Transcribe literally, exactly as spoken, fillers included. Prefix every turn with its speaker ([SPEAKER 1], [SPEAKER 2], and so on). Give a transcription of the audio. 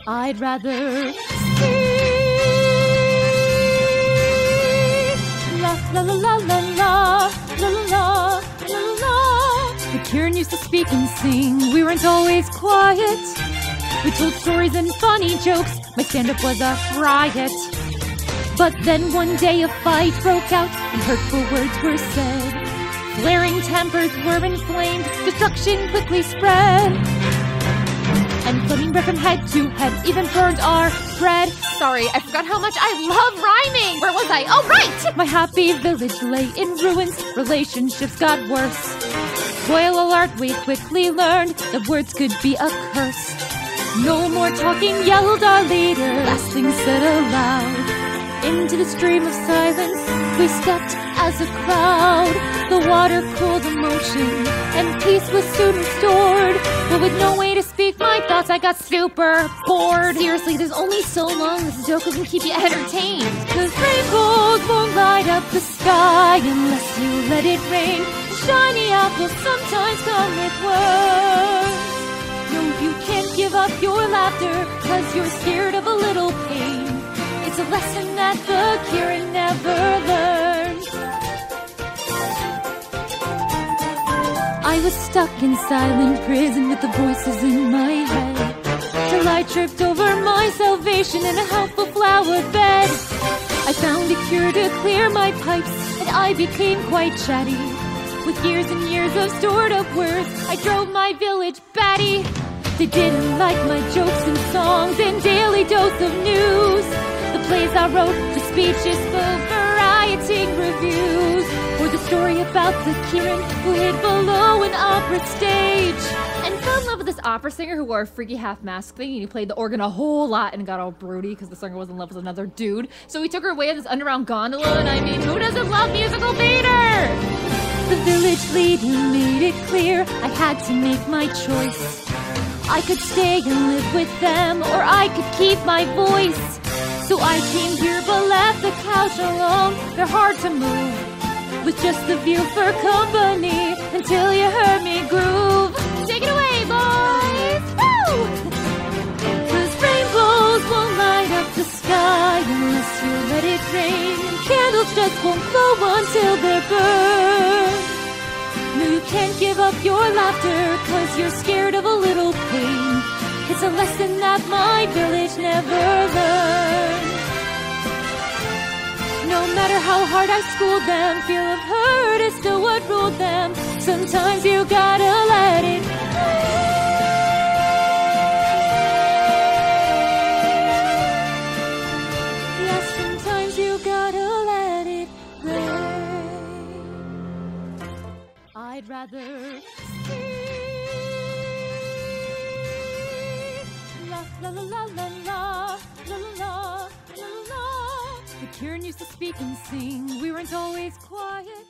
[SPEAKER 1] I'd rather sing. La la la la la la la la la la la. The Kieran used to speak and sing. We weren't always quiet. We told stories and funny jokes. My stand-up was a riot. But then one day a fight broke out and hurtful words were said. Flaring tempers were inflamed. Destruction quickly spread. And flaming breath from head to head even burned our bread.
[SPEAKER 2] Sorry, I forgot how much I love rhyming. Where was I? Oh, right!
[SPEAKER 1] My happy village lay in ruins. Relationships got worse. Spoiler alert, we quickly learned that words could be a curse. No more talking, yelled our leader. Last thing said aloud. Into the stream of silence we stepped as a crowd. The water cooled emotion and peace was soon restored. But with no way to speak my thoughts, I got super bored.
[SPEAKER 2] Seriously, there's only so long this joke can keep you entertained.
[SPEAKER 1] Cause rainbows won't light up the sky unless you let it rain. Shiny apples sometimes come with words. No, you can't give up your laughter cause you're scared of a little pain. It's a lesson that the Kieran never learned. I was stuck in silent prison with the voices in my head, till I tripped over my salvation in a helpful flower bed. I found a cure to clear my pipes, and I became quite chatty. With years and years of stored up words, I drove my village batty. They didn't like my jokes and songs and daily dose of news. The plays I wrote, the speeches full variety reviews, or the story about the Kieran who hid below an opera stage
[SPEAKER 2] and fell in love with this opera singer who wore a freaky half mask thing, and he played the organ a whole lot and got all broody because the singer was in love with another dude. So he took her away in this underground gondola, and I mean, who doesn't love musical theater?
[SPEAKER 1] The village leader made it clear I had to make my choice. I could stay and live with them, or I could keep my voice. So I came here but left the couch alone. They're hard to move, with just the view for company, until you heard me groove.
[SPEAKER 2] Take it away, boys! Woo!
[SPEAKER 1] Cause rainbows won't light up the sky unless you let it rain. And candles just won't glow until they're burned. No, you can't give up your laughter cause you're scared of a little pain. It's a lesson that my village never learned. No matter how hard I schooled them, feel of hurt is still what ruled them. Sometimes you gotta let it rain. Yes, sometimes you gotta let it rain. I'd rather sing. La la la la la la la la la la. The Kieran used to speak and sing. We weren't always quiet.